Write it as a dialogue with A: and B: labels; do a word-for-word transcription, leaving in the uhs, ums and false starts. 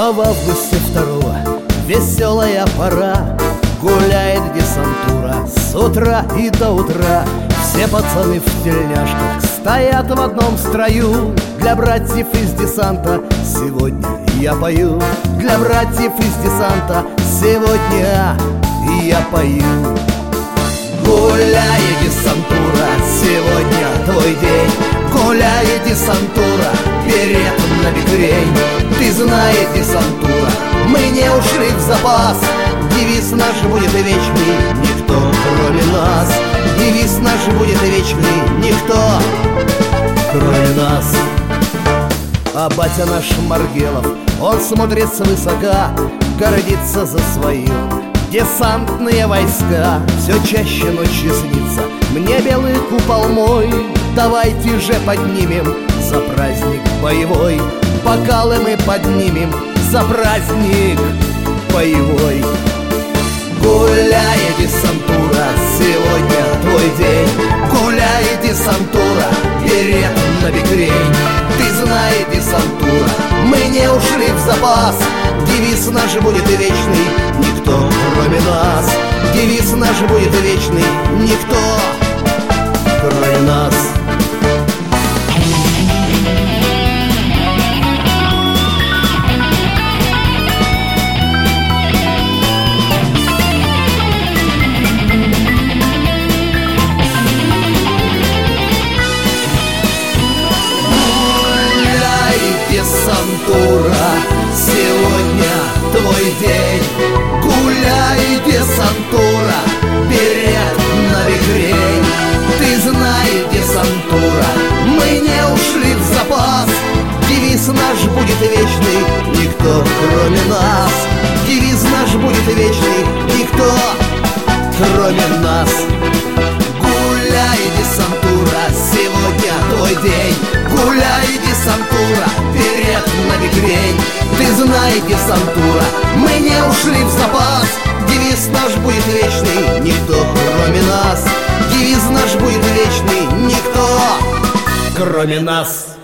A: А в августе второго веселая пора, гуляет десантура с утра и до утра. Все пацаны в тельняшках стоят в одном строю. Для братьев из десанта сегодня я пою. Для братьев из десанта сегодня я пою. Гуляй, десантура, сегодня твой день. Гуляй, десантура, берет на бекрень. Ты знай, десантура, мы не ушли в запас. Девиз наш будет вечный, никто кроме нас. Девиз наш будет вечный, никто кроме нас. А батя наш Маргелов, он смотрит свысока, гордится за свою десантные войска. Все чаще ночью снится мне белый купол мой. Давайте же поднимем за праздник боевой. Бокалы мы поднимем за праздник боевой. Гуляй, десантура, сегодня твой день. Гуляй, десантура, берет на бекрень. Ты знай, десантура, мы не ушли в запас. Девиз наш будет вечный, никто кроме нас. Девиз наш будет вечный, никто кроме нас. Десантура, сегодня твой день. Гуляй, десантура, берет на бекрень. Ты знай, десантура, мы не ушли в запас. Девиз наш будет вечный, никто кроме нас. Девиз наш будет вечный, никто кроме нас. Гуляй, десантура, сегодня твой день. Гуляй, десантура, берет на бекрень. Ты знай, десантура, мы не ушли в запас. Девиз наш будет вечный, никто кроме нас. Девиз наш будет вечный, никто кроме нас.